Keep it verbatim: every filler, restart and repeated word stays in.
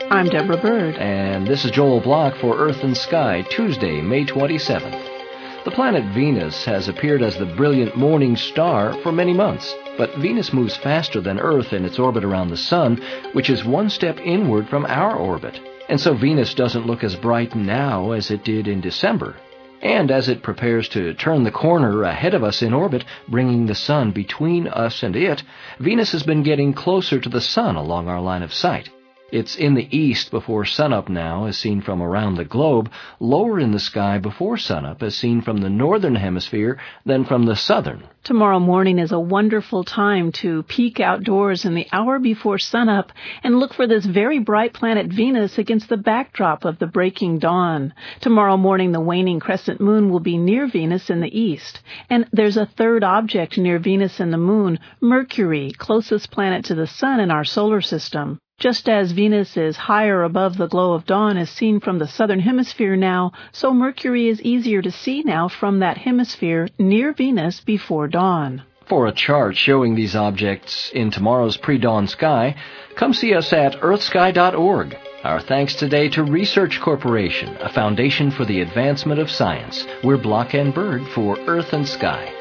I'm Deborah Bird. And this is Joel Block for Earth and Sky, Tuesday, May twenty-seventh. The planet Venus has appeared as the brilliant morning star for many months, but Venus moves faster than Earth in its orbit around the Sun, which is one step inward from our orbit. And so Venus doesn't look as bright now as it did in December. And as it prepares to turn the corner ahead of us in orbit, bringing the Sun between us and it, Venus has been getting closer to the Sun along our line of sight. It's in the east before sunup now, as seen from around the globe, lower in the sky before sunup, as seen from the northern hemisphere than from the southern. Tomorrow morning is a wonderful time to peek outdoors in the hour before sunup and look for this very bright planet Venus against the backdrop of the breaking dawn. Tomorrow morning, the waning crescent moon will be near Venus in the east. And there's a third object near Venus and the moon, Mercury, closest planet to the sun in our solar system. Just as Venus is higher above the glow of dawn as seen from the southern hemisphere now, so Mercury is easier to see now from that hemisphere near Venus before dawn. For a chart showing these objects in tomorrow's pre-dawn sky, come see us at earth sky dot org. Our thanks today to Research Corporation, a foundation for the advancement of science. We're Block and Bird for Earth and Sky.